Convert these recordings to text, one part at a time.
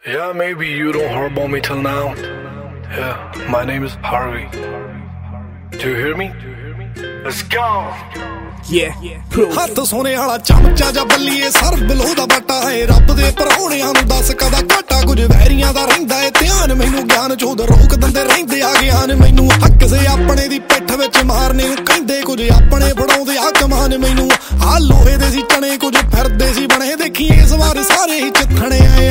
Yeah, maybe you don't heard about me till now. Yeah, my name is Harvey. Do you hear me? Let's go! ਹੱਥ ਸੋਨੇ ਵਾਲਾ ਚਮਚਾ ਜਾਂ ਬੱਲੀਏ sir ਬਲੋ ਦਾ ਬਾਟਾ ਹੈ ਰੱਬ ਦੇ ਪਰੌਣਿਆਂ ਨੂੰ ਦੱਸ ਕਦਾ ਘਾਟਾ ਕੁਝ ਵੈਰੀਆਂ ਦਾ ਰਹਿੰਦਾ ਏ ਧਿਆਨ ਮੈਨੂੰ ਗਿਆਨ ਚੋਦ ਰੋਕ ਦਿੰਦੇ ਰਹਿੰਦੇ ਆ ਗਿਆਨ ਮੈਨੂੰ ਹੱਕ ਸੇ ਆਪਣੇ ਦੀ ਪਿੱਠ ਵਿੱਚ ਮਾਰਨੇ ਨੂੰ ਕਹਿੰਦੇ ਕੁਝ ਆਪਣੇ ਫੜਾਉਂਦੇ ਆ ਕਮਾਨ ਮੈਨੂੰ ਆ ਲੋਹੇ ਦੇ ਸੀ ਚਣੇ ਕੁਝ ਫਿਰਦੇ ਸੀ ਬਣੇ ਦੇਖੀ ਇਸ ਵਾਰ ਸਾਰੇ ਹੀ ਚਿੱਥਣੇ ਆਏ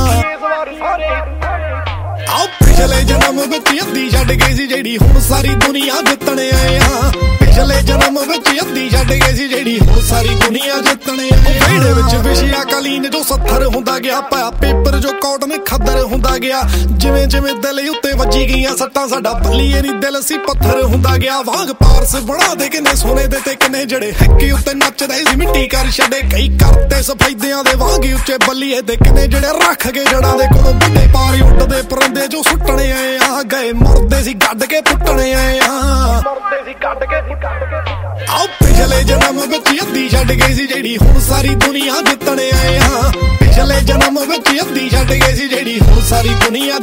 ਆ ਪਿਛਲੇ ਜਨਮ ਵਿੱਚ ਅੱਧੀ ਛੱਡ ਗਈ ਸੀ ਜਿਹੜੀ ਹੁਣ ਸਾਰੀ ਦੁਨੀਆ ਜਿੱਤਣੇ ਆਏ ਆ ਪਿਛਲੇ ਜਨਮ ਵਿੱਚ ਅੱਧੀ ਛੱਡ ਗਈ ਸੀ ਜਿਹੜੀ ਹੁਣ ਸਾਰੀ ਦੁਨੀਆ ਜਿੱਤਣੇ ਆਏ ਵਿਹੜੇ ਵਿੱਚ ਵਿਸ਼ਿਆ ਕਾਲੀਨ ਜੋ 70 ਹੁੰਦਾ ਗਿਆ ਪਿਆ ਪੇਪਰ ਜੋ ਕਾਟਨ ਖੱਦਰ ਹੁੰਦਾ ਗਿਆ ਜਿਵੇਂ ਜਿਵੇਂ ਦਿਲ ਉੱਤੇ ਵੱਜੀ ਗਈਆਂ ਸੱਟਾਂ ਸਾਡਾ ਬੱਲੀਏ ਨਹੀਂ ਦਿਲ ਸੀ ਪੱਥਰ ਹੁੰਦਾ ਗਿਆ ਵਾਂਗ ਪਾਰਸ ਬਣਾ ਦੇ ਕਿੰਨੇ ਸੋਨੇ ਦੇ ਤੇ ਕਿੰਨੇ ਜਿਹੜੇ ਹੈਕੇ ਉੱਤੇ ਨੱਚਦੇ ਸੀ ਮਿੱਟੀ ਕਰ ਛੱਡੇ ਕਈ ਕਰਤੇ ਸਫੈਦਿਆਂ ਦੇ ਵਾਂਗ ਉੱਚੇ ਬੱਲੀਏ ਦੇ ਕਿੰਨੇ ਜਿਹੜੇ ਰੱਖ ਕੇ ਜੜਾਂ ਦੇ ਕੋਲੋਂ ਵੱਡੇ ਪਾਰੀ ਉੱਡਦੇ ਪਰੰਦੇ ਜੋ ਸੁੱਟਣੇ ਆਏ ਆ ਗਏ ਮਰਦੇ ਸੀ ਗੱਡ ਕੇ ਪੁੱਟਣੇ ਆਏ ਆ ਆਓ ਪਿਛਲੇ ਜਨਮ ਵਿੱਚ ਅੱਧੀ ਛੱਡ ਗਈ ਸੀ ਜਿਹੜੀ ਹੁਣ ਸਾਰੀ ਦੁਨੀਆ ਜਿੱਤਣੇ ਆਏ ਆ ਪਿਛਲੇ ਜਨਮ ਵਿੱਚ ਅੱਧੀ ਛੱਡ ਗਈ ਸੀ ਜਿਹੜੀ ਹੁਣ ਸਾਰੀ ਦੁਨੀਆ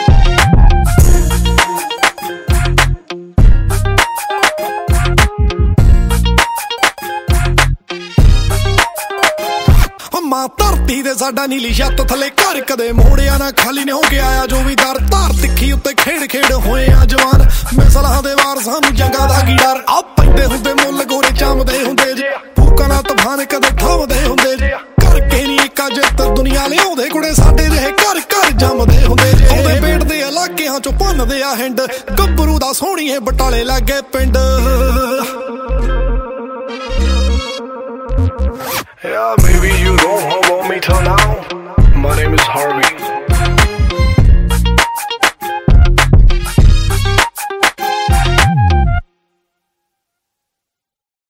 ਮਾਂ ਧਰਤੀ ਦੇ ਸਾਡਾ ਨੀਲੀ ਛੱਤ ਥੱਲੇ ਘਰ ਕਦੇ ਮੋੜਿਆ ਨਾ ਖਾਲੀ ਨੇ ਹੋ ਕੇ ਆਇਆ ਜੋ ਵੀ ਦਰ ਧਾਰ ਤਿੱਖੀ ਉੱਤੇ ਖੇਡ ਖੇਡ ਹੋਏ ਆ ਜਵਾਨ ਮਿਸਲਾਂ ਦੇ ਵਾਰਸਾਂ ਨੂੰ ਜੰਗਾਂ ਦਾ ਕੀ ਡਰ ਆ ਪੈਂਦੇ ਹੁੰਦੇ ਮੁੱਲ ਗੋਰੇ ਚਮਦੇ ਹੁੰਦੇ ਜੇ ਫੂਕਾਂ ਨਾਲ ਤੂਫਾਨ ਕਦੇ ਥਾਮਦੇ ਹੁੰਦੇ ਜੇ ਕਰਕੇ ਨਹੀਂ ਇੱਕ ਜਿੱਤ ਦੁਨੀਆ ਲਿਆਉਂਦੇ ਕੁੜੇ ਸਾਡੇ ਜਿਹੇ ਘਰ ਘਰ ਜੰਮਦੇ ਹੁੰਦੇ ਜੇ ਉਹਦੇ ਪੇਟ ਦੇ ਇਲਾਕਿਆਂ ਚੋਂ ਭੰਨਦੇ ਆ ਹਿੰਡ ਗੱਭਰੂ ਦਾ ਸੋਹਣੀਏ ਬਟਾਲੇ ਲੱਗੇ ਪਿੰਡ Yeah, maybe you don't know about me till now. My name is Harvey.